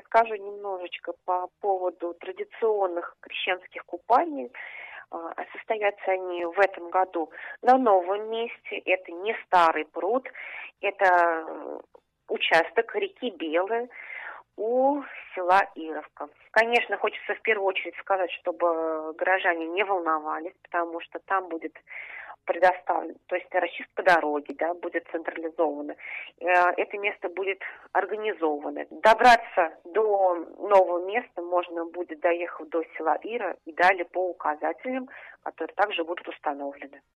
расскажу немножечко по поводу традиционных крещенских купаний. Состоятся они в этом году на новом месте. Это не старый пруд, это участок реки Белая у села Ировка. Конечно, хочется в первую очередь сказать, чтобы горожане не волновались, потому что там будет предоставлен, то есть расчистка дороги, да, будет централизована. Это место будет организовано. Добраться до нового места можно будет, доехав до села Ира, и далее по указателям, которые также будут установлены.